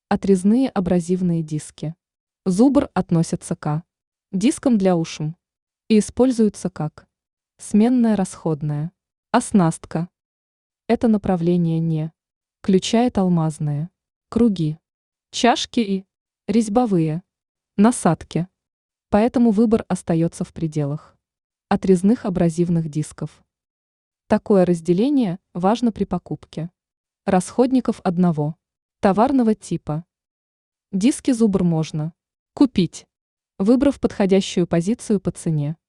Отрезные абразивные диски. Зубр относятся к дискам для ушум и используются как сменная расходная оснастка. Это направление не включает алмазные круги, чашки и резьбовые насадки, поэтому выбор остается в пределах отрезных абразивных дисков. Такое разделение важно при покупке расходников одного товарного типа. Диски зубр можно купить, выбрав подходящую позицию по цене.